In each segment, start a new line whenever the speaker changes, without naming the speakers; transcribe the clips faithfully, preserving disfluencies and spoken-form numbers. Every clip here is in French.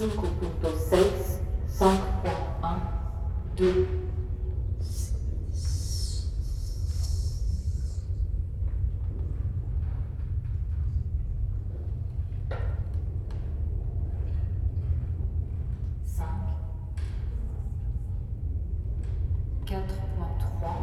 cinco punto seis, cinco point un, deux, cinq, quatre point trois,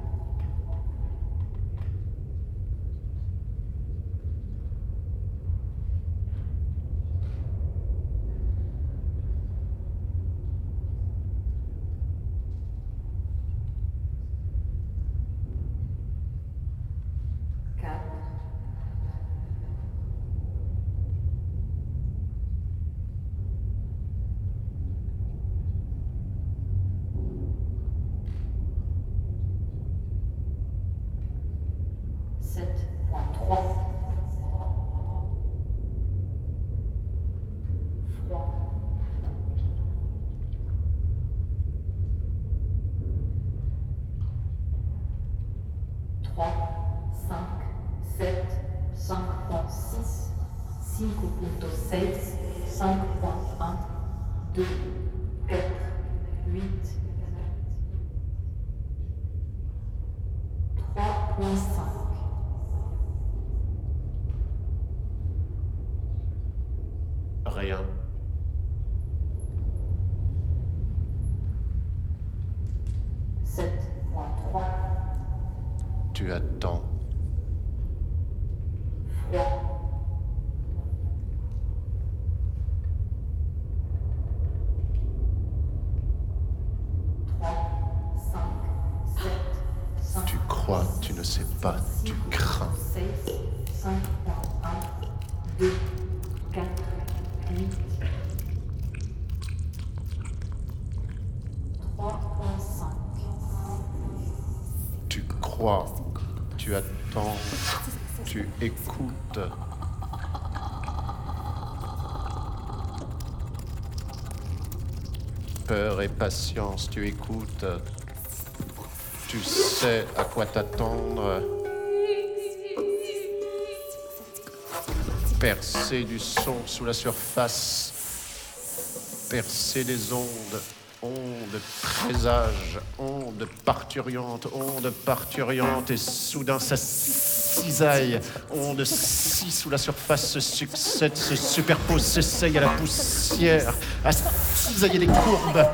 sept point trois, froid, trois, cinq, sept, cinq point six, cinco punto seis, cinq point un, deux, quatre, huit, trois point cinq.
Rien.
sept point trois,
Tu attends.
froid, trois, cinq, sept, cinq,
Tu crois, tu ne sais pas, tu crains.
six, cinq point un, deux, quatre, huit, trois point cinq,
Tu crois, tu attends, tu écoutes. Peur et patience, tu écoutes. Tu sais à quoi t'attendre. Percer du son sous la surface. Percer des ondes. Ondes présage, ondes parturiantes, ondes parturiantes, et soudain ça cisaille. Ondes si sous la surface se succèdent, se superposent, s'essayent à la poussière, à cisailler les courbes.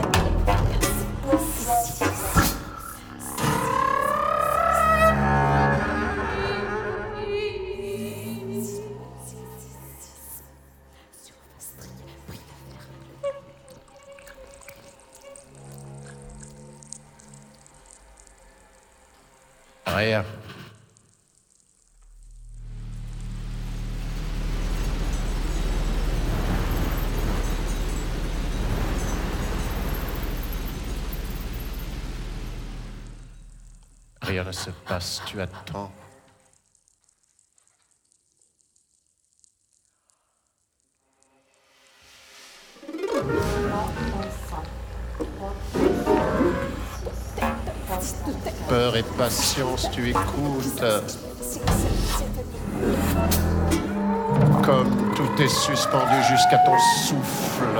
Rien. Rien ne se passe, tu attends. Peur et patience, tu écoutes. Comme tout est suspendu jusqu'à ton souffle.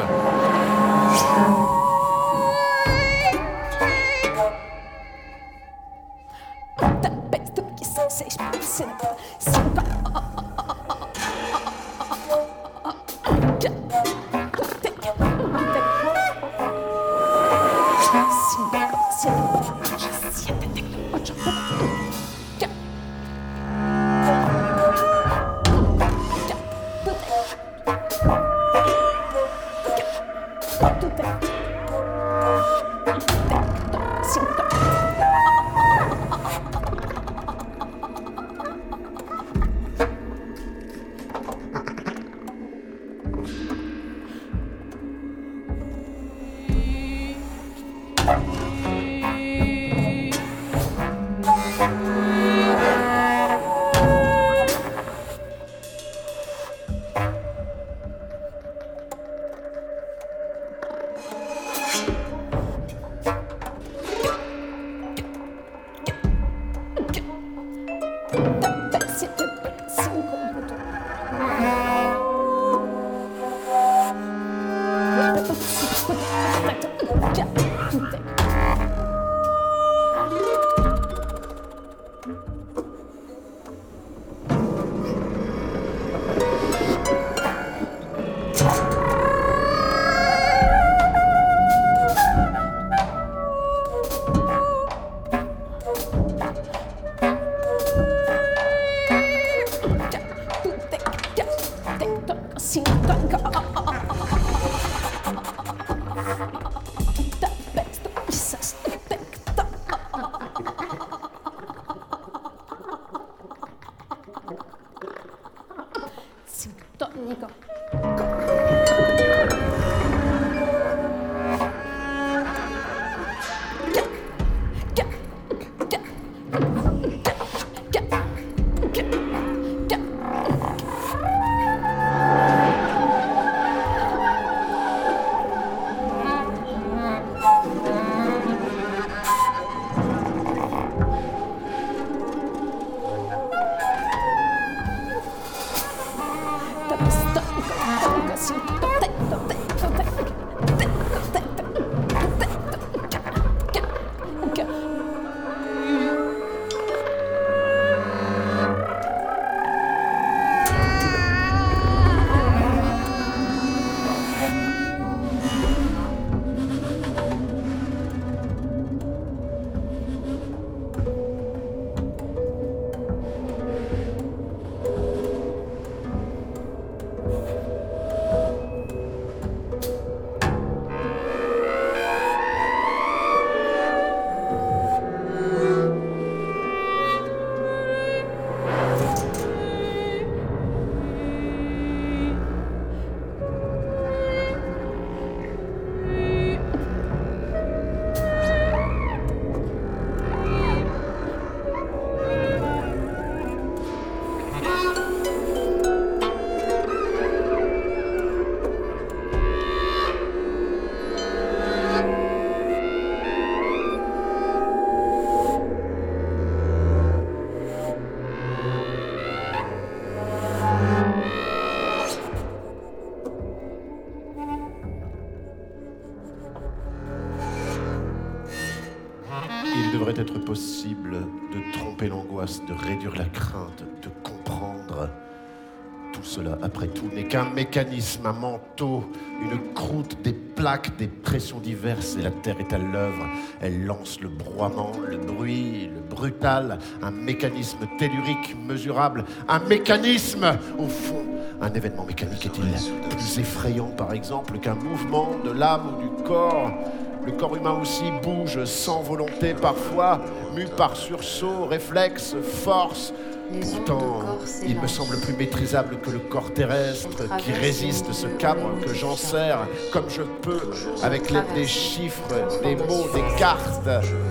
Il devrait être possible de tromper l'angoisse, de réduire la crainte, de comprendre. Tout cela, après tout, n'est qu'un mécanisme, un manteau, une croûte, des plaques, des pressions diverses, et la Terre est à l'œuvre. Elle lance le broiement, le bruit, le brutal, un mécanisme tellurique, mesurable, un mécanisme, au fond. Un événement mécanique est-il plus effrayant, par exemple, qu'un mouvement de l'âme ou du corps ? Le corps humain aussi bouge sans volonté parfois, mu par sursaut, réflexe, force. Pourtant, il me semble plus maîtrisable que le corps terrestre qui résiste, ce cabre que j'enserre comme je peux, avec l'aide des chiffres, des mots, des cartes.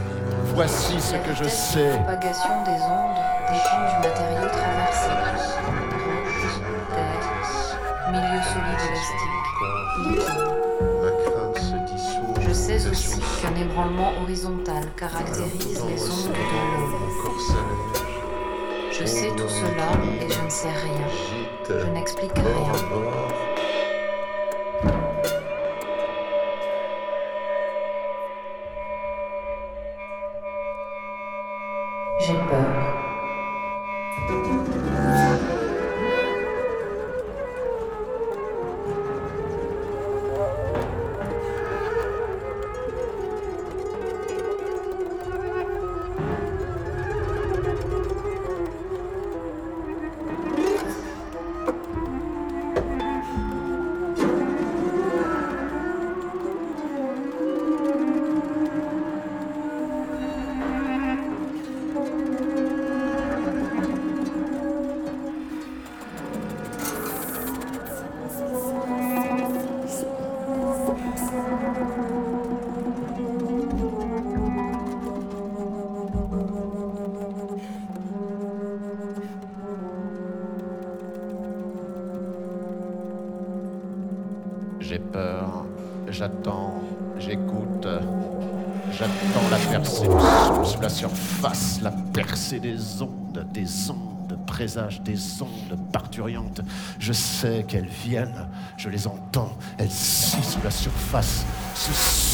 Voici ce que je sais.
La propagation des ondes dépend du matériau traversé. Terre, milieu solide élastique, liquide. Je sais aussi qu'un ébranlement horizontal caractérise les ondes de l'homme. Je sais tout cela et je ne sais rien. Je n'explique rien. J'ai peur.
J'ai peur, j'attends, j'écoute, j'attends la percée du son sous la surface, la percée des ondes, des ondes, présage des ondes parturiantes. Je sais qu'elles viennent, je les entends, elles scient sous la surface, se sucent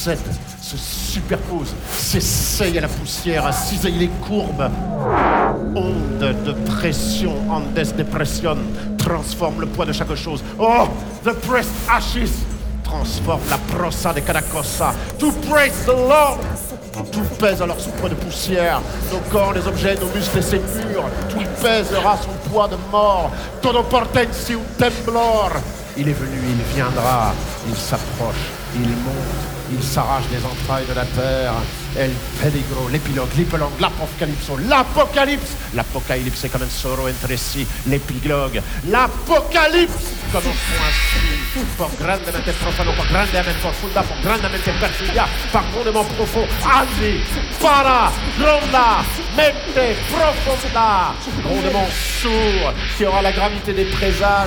succèdent, se superposent, s'essayent à la poussière, cisaillent les courbes. Onde de pression, Andes Depression, transforme le poids de chaque chose. Oh, the pressed ashes transforme la prosa de cada cosa. To praise the Lord. Tout pèse alors sous poids de poussière. Nos corps, les objets, nos muscles et ses murs. Tout pèsera sous poids de mort. Todo portensi un temblor. Il est venu, il viendra. Il s'approche, il monte. Il s'arrache des entrailles de la terre. El peligro, l'épilogue, l'épilogue, l'apocalypso, l'apocalypse. L'apocalypse est comme un soro entre si, l'épilogue. L'apocalypse commençons ainsi. Por grandemente profano, por grandemente profunda, por grandemente perfidia, profondément profond. Alzi, para, gronda, mente profunda. Grondement sourd, qui aura la gravité des présages.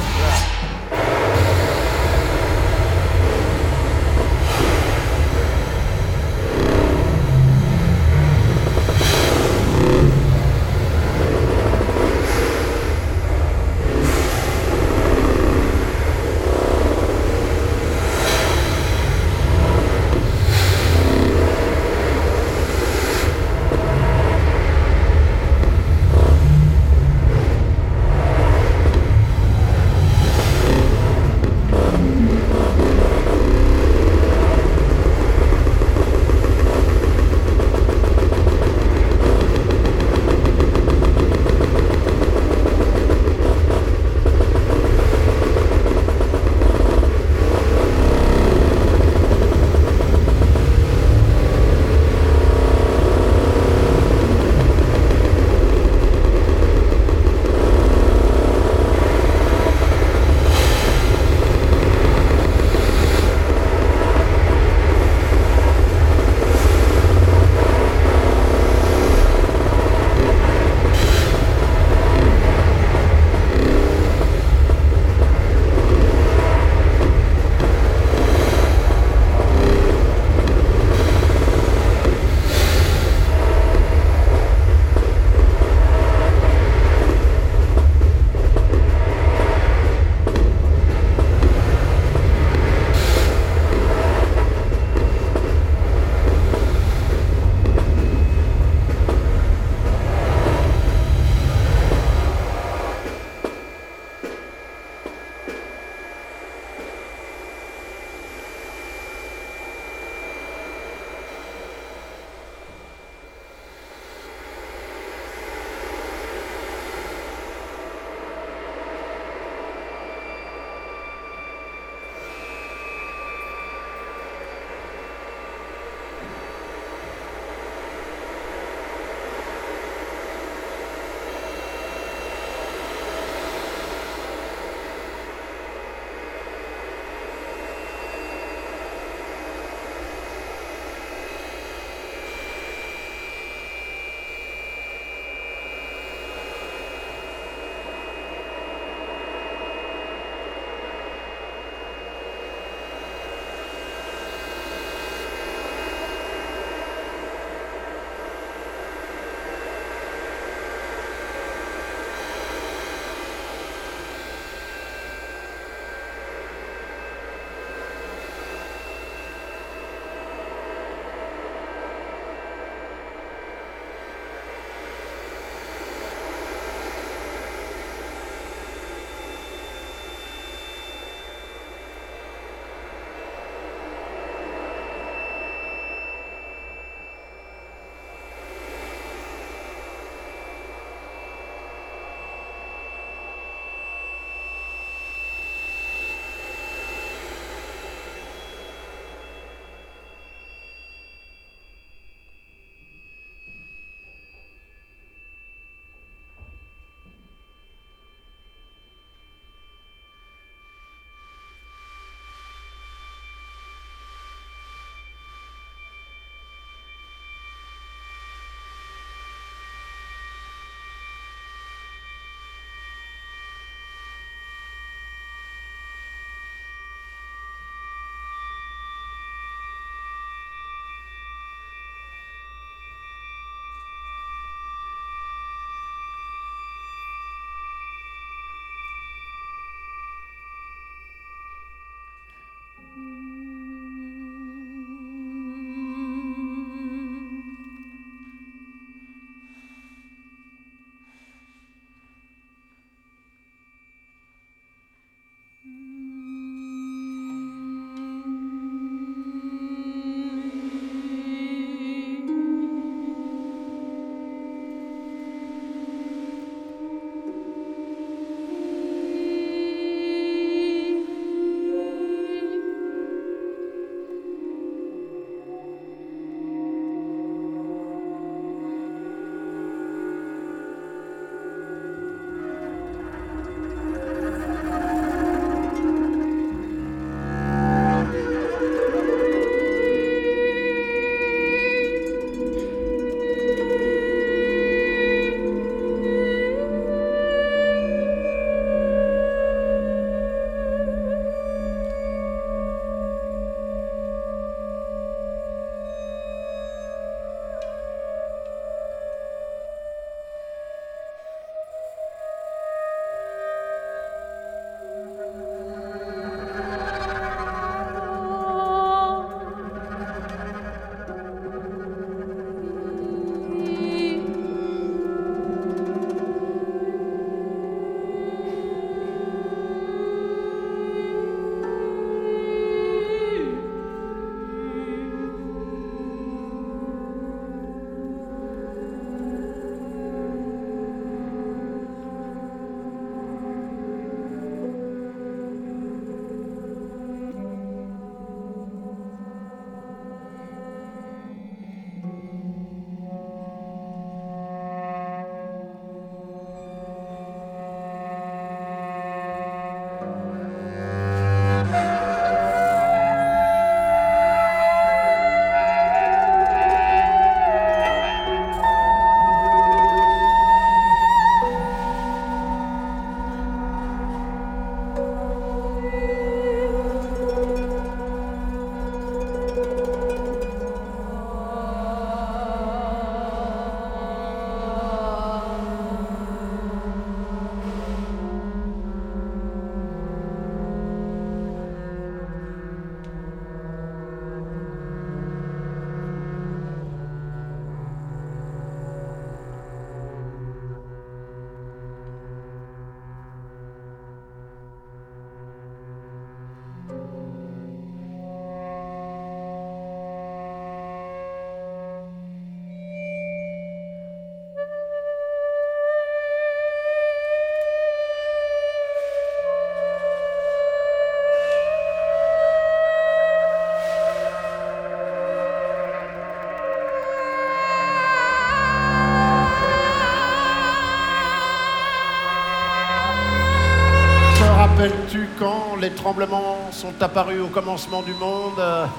les tremblements sont apparus au commencement du monde.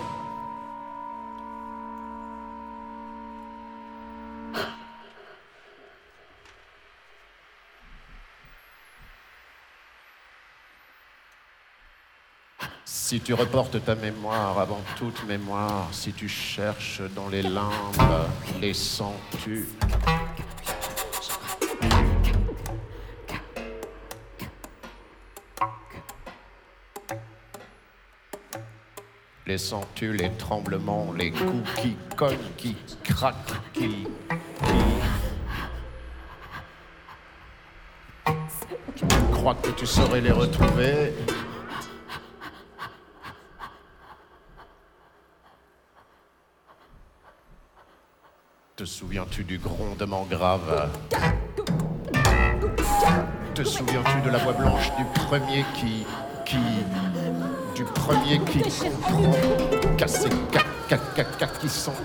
Si tu reportes ta mémoire avant toute mémoire, si tu cherches dans les limbes, les sens-tu? Les sens-tu, les tremblements, les coups qui cognent, qui craquent, qui... qui... Tu crois que tu saurais les retrouver? Te souviens-tu du grondement grave? Te souviens-tu de la voix blanche du premier qui... qui... du premier qui comprend? Cassé, cac, cac, cac, cac, qui sent...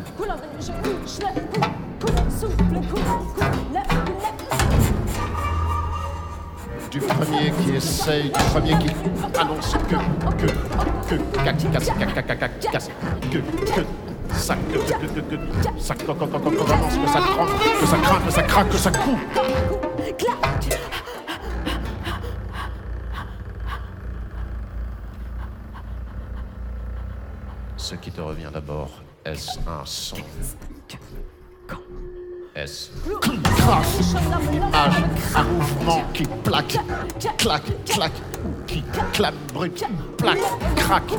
Du premier qui essaye, du premier qui annonce que... que... que... cac, cac, cac, cac, cac, cac, cac, que... que... ça que, que, que, que, ça que, que, que, commence, que ça craque, que ça craque, que ça craque, que ça coupe. Ce qui te revient d'abord, est-ce un son? Est-ce une trace, une image, un mouvement qui plaque, claque, claque, qui clame brut, plaque, craque?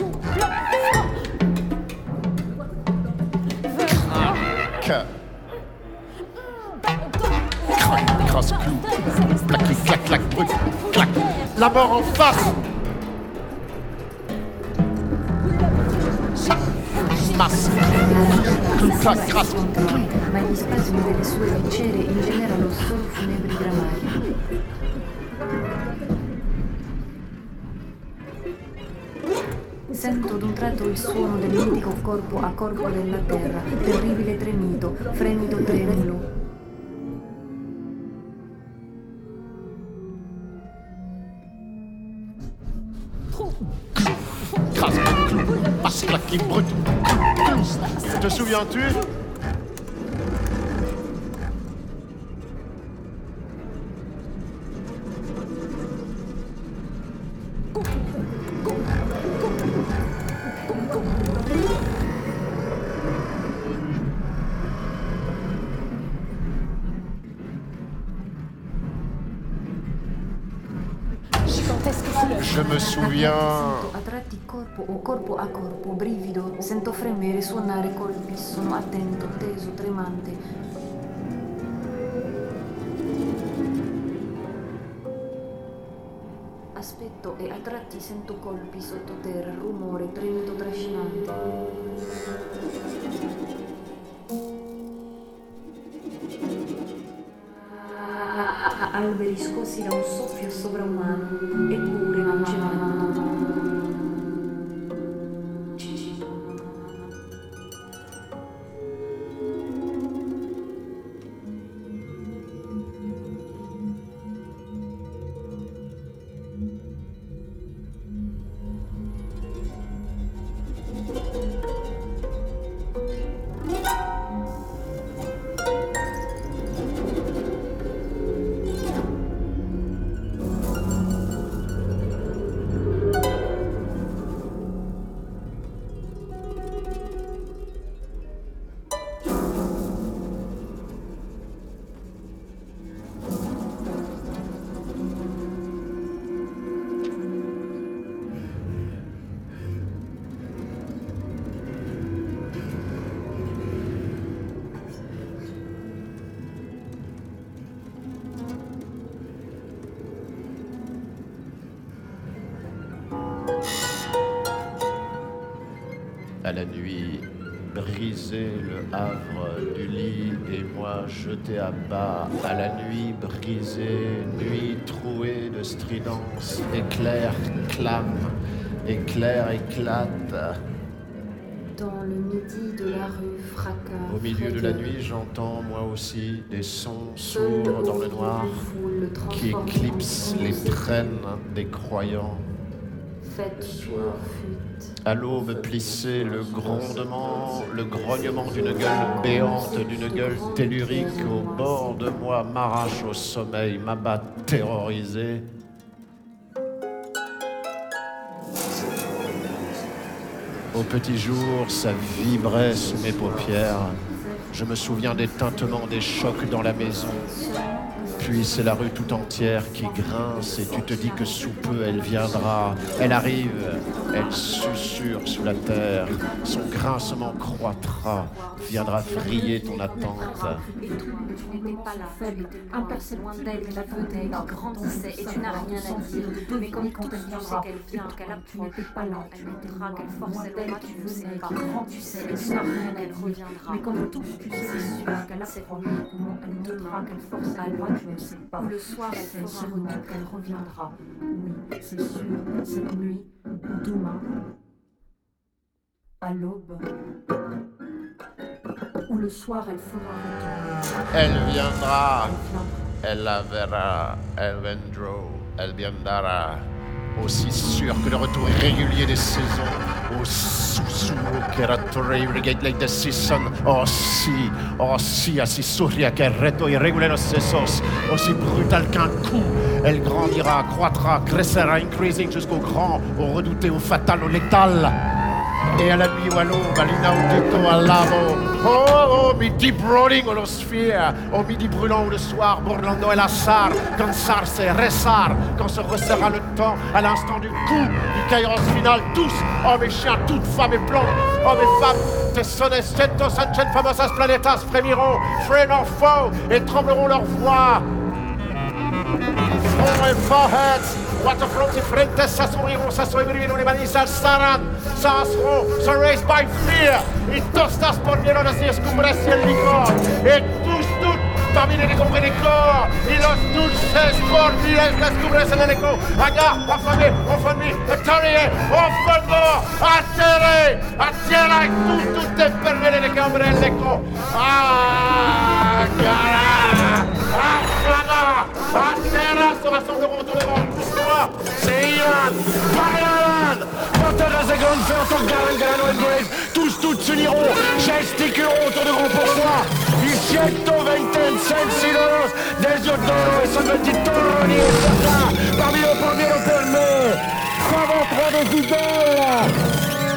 Crac, crasse, clou, plaqué, clac, clac, brut, clac, la mort en face. Masse, clou, clac, crasse, clou.
Ma gli spasimi delle sue viscere ingenerano solo funebri gramagli. Sento d'un tratto il suono del mitico corpo a corpo della terra, terribile tremito, fremito tremulo.
Crasse, clou, passe, claqué, brut, clou. Te souviens-tu? Je me souviens.
Sento a tratti corpo o corpo a corpo, brivido, sento fremere, suonare colpi, sono attento, teso, tremante. Aspetto e a tratti sento colpi sottoterra, rumore, tremito trascinante. Alberi scossi da un soffio sovraumano, eppure non ce l'hanno.
À la nuit, brisé le havre du lit et moi jeté à bas. À la nuit brisée, nuit trouée de stridence, éclair clame, éclair éclate.
Dans le midi de la rue, fracas.
Au milieu de la nuit, j'entends moi aussi des sons sourds dans le noir qui éclipsent les traînes des croyants.
Faites pure fuite.
À l'aube plissée, le grondement, le grognement d'une gueule béante, d'une gueule tellurique au bord de moi m'arrache au sommeil, m'abat terrorisé. Au petit jour, ça vibrait sous mes paupières. Je me souviens des tintements, des chocs dans la maison. Puis c'est la rue tout entière qui grince et tu te dis que sous peu elle viendra. Elle arrive, elle susurre sous la terre. Son grincement croîtra, viendra vriller ton attente.
Et tout, tu n'étais pas là, faible, imperceptible, loin d'elle, la bouteille grandissait et tu n'as rien à dire. Mais comme tout, tu sais qu'elle vient, qu'elle approche, elle montrera qu'elle forcément, tu ne sais pas. Tu sais, et tu n'as rien, elle reviendra. Mais comme tout, tu sais, c'est sûr qu'elle approche, comment elle montrera qu'elle forcément, tu ne sais pas. Le soir, elle fera un retour, qu'elle reviendra.
Oui, c'est sûr, cette nuit, demain, à l'aube, ou le soir, elle fera un retour.
Elle viendra, elle la verra, elle vendra, elle viendra. Aussi sûr que le retour irrégulier des saisons, au sussurro che rattorrei like the season, oh si, oh si, así surria che reto irregule los sesos, aussi brutal qu'un coup, elle grandira, croîtra, crescera, increasing jusqu'au grand, au redouté, au fatal, au létal. Et à la nuit ou à l'aube, à l'inaudito, à l'avo, oh, au midi brûling ou l'osphère, au midi brûlant ou le soir, burlando el azar, cansarse, rezar, quand se resserra le temps, à l'instant du coup, du kairos final, tous, hommes et chiens, toutes femmes et plantes, hommes et femmes, tessones, centos, ancien famosas planetas, frémiront, freinant faux, et trembleront leur voix. Front et foreheads, waterfronts y frentes s'assombriront, s'assombriront, les manis s'alzarán, s'asseront, se raised by fear, y tostas por miedo de si escumbres y el licor, et tous, toutes, parmi les décombrés des corps, y los dulces cordiales, las cumbres en el eco, allá, affamés, enfermés, eternés, enfermos, atterrés, a tierra, y tout, tout enfermés, les décombrés en l'eco. Ah, cara, ah, a terra se rassembleront autour de moi. Moi, c'est Ian, Marianne, Panthers et Gunfer, Garen, Galano et Graves, tous, toutes s'uniront, gesticuleront autour de grands pourpoints. Y siento veinte sencillos, des yeux d'oro et son petit toroni et certain, parmi le premier le permet, savant trois des fidèles.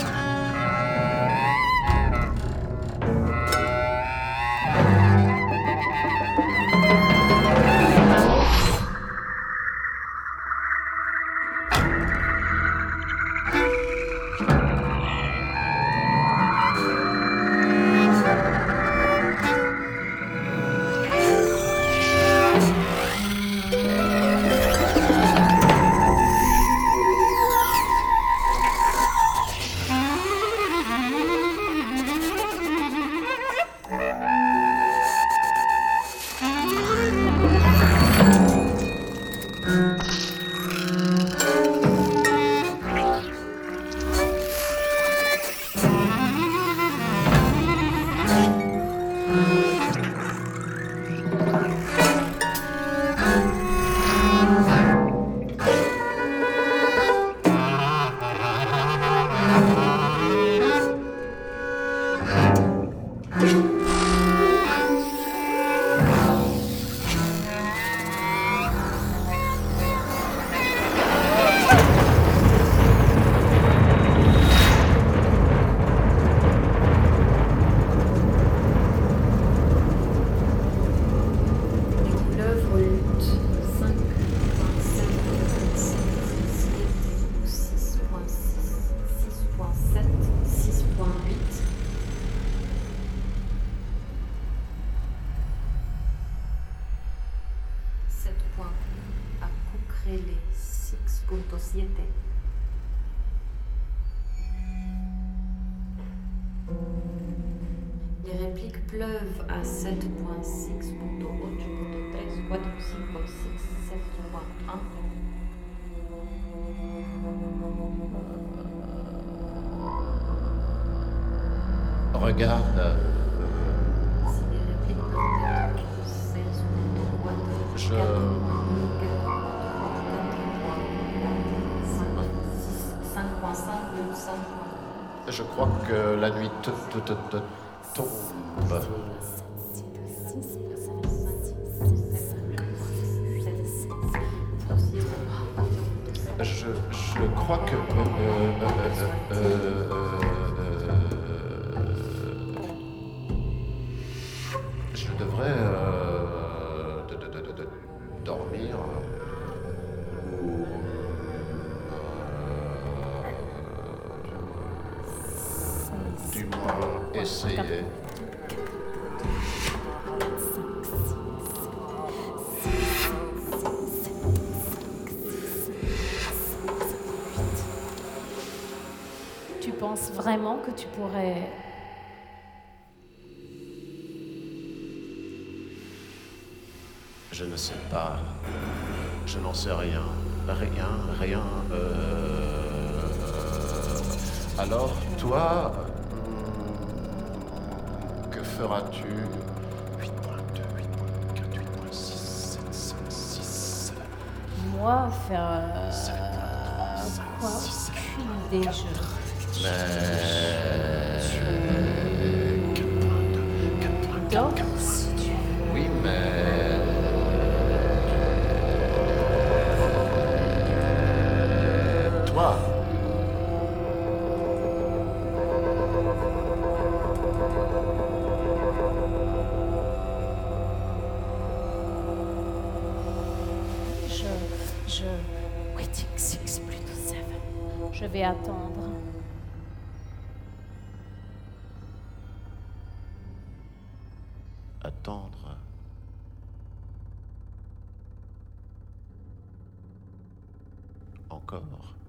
Les répliques pleuvent à sept point six point huit point tres cuatro cinco six sept point un.
Regarde.
Si les répliques peuvent être seize point quatre,
Je...
cinq virgule cinq.
Je crois que la nuit te, te, te, te tombe. Je, je crois que... Euh, euh, euh, euh, euh, je devrais euh, de, de, de, de, dormir. Ou... Euh, du moins essayer.
Tu penses vraiment que tu pourrais...
Je ne sais pas. Je n'en sais rien. Rien, rien. Euh... Alors, toi, hmm, que feras-tu? huit point deux, huit point quatre, huit point six, sept, cinq, six...
Moi, faire... Euh, quoi? Aucune idée, je...
Mais...
Dors si tu veux.
Oui, mais... Toi...
Je... Je... Waiting six plus sept. Je vais attendre.
Attendre... Encore...